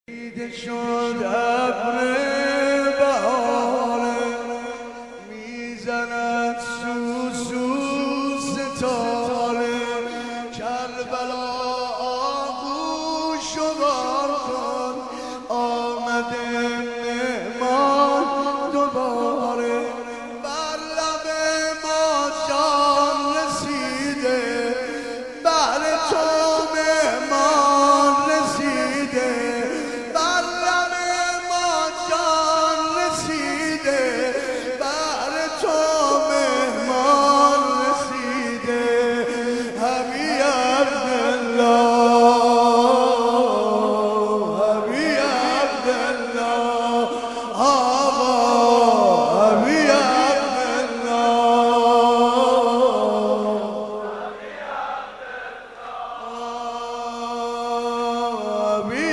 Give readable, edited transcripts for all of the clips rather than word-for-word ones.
دیده شد ابر بهاره میزند سوسو ستاره کربلا آغوش و بار کن آمده مهمان دوباره بر لب ما جان رسیده بر تو مهمان رسیده بر لب ما جان رسیده بر تو مهمان رسیده حبی عبدالله حبی عبدالله آقا حبی عبدالله حبی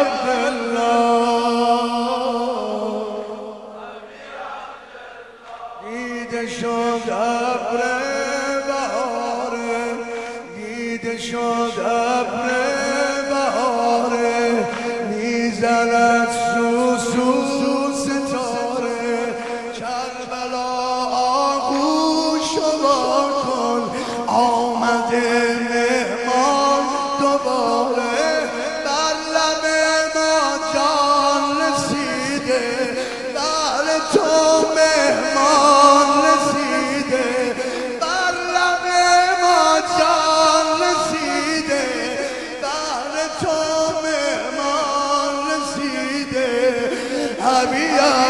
عبدالله دیده شد ابر بهاره دیده شد ابر بهاره میزند سوسو ستاره کربلا آغوش و بار کن آمده مهمان دوباره بر لب ما جان رسیده بر تو مهمان رسیده بر لب ما جان رسیده بر تو مهمان رسیده حبی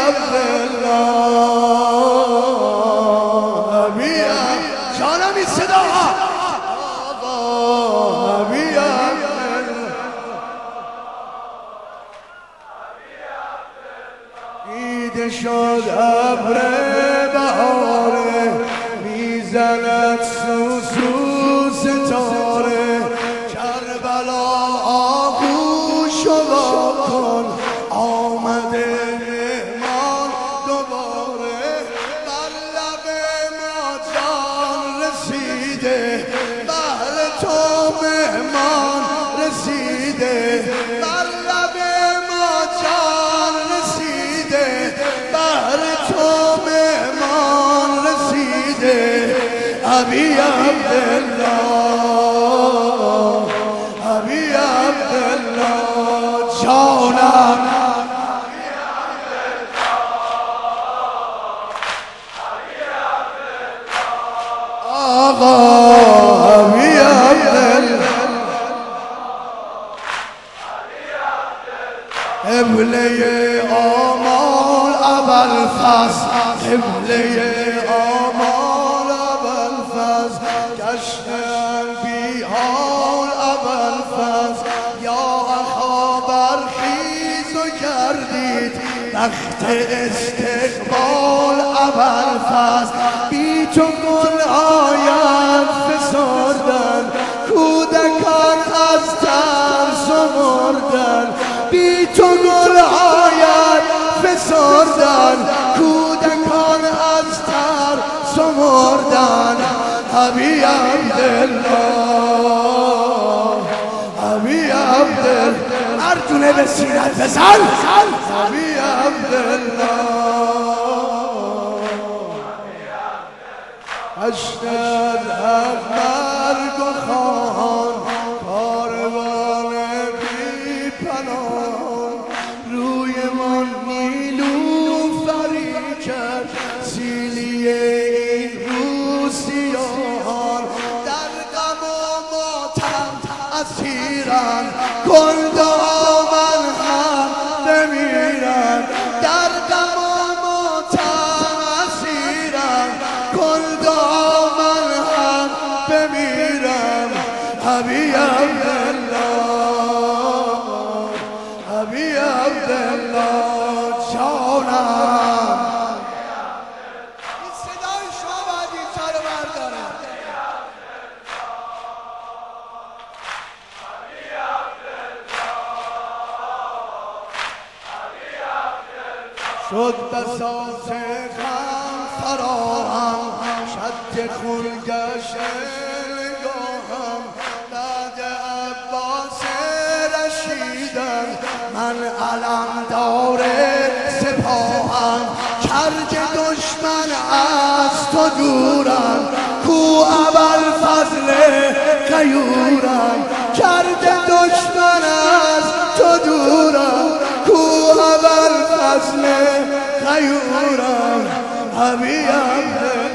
عبدالله حبی جانم این صدا آقا حبی عبدالله دیده شد ابر بهاره میزند سوسو ستاره کربلا آغوش و بار کن آمده مهمان دوباره بر لب ما جان رسیده بر تو مهمان رسیده بر لب ما جان رسیده بر تو مهمان رسیده حبی عبدالله حبی عبدالله جانم آقا حبی عبدالله قبله آمال ابوالفضل قبله آمال ابوالفضل گشت بی حال ابوالفضل یا اخا برخیز و گردید وقت استقبال ابوالفضل بی تو گل آید فسردن کودکان از ترس و مردن بی تو گل آید فسردن کودکان از ترس و مردن حبی عبدالله حبی عبدالله اردونه به سینت بزن حبی عبدالله اشتر حق مرگ و خواهان کاروان بی پناهان روی من نیلوفری کرد سیلی این روسیان در غم و ماتم اسیرم کن دامن هم بمیرم در غم و ماتم اسیرم کن دامن هم بمیرم حبی عبدالله حبی عبدالله جانم این صدای شما باید این سر برداره شد بساط غم فراهم شد خون گشت نگاهم بعد عباس رشیدم من علم داره سپاهم کرج دشمن از تو دورم کو ابوالفضل غیورم کرج دشمن از تو دورم کو ابوالفضل غیورم ابی عبدالله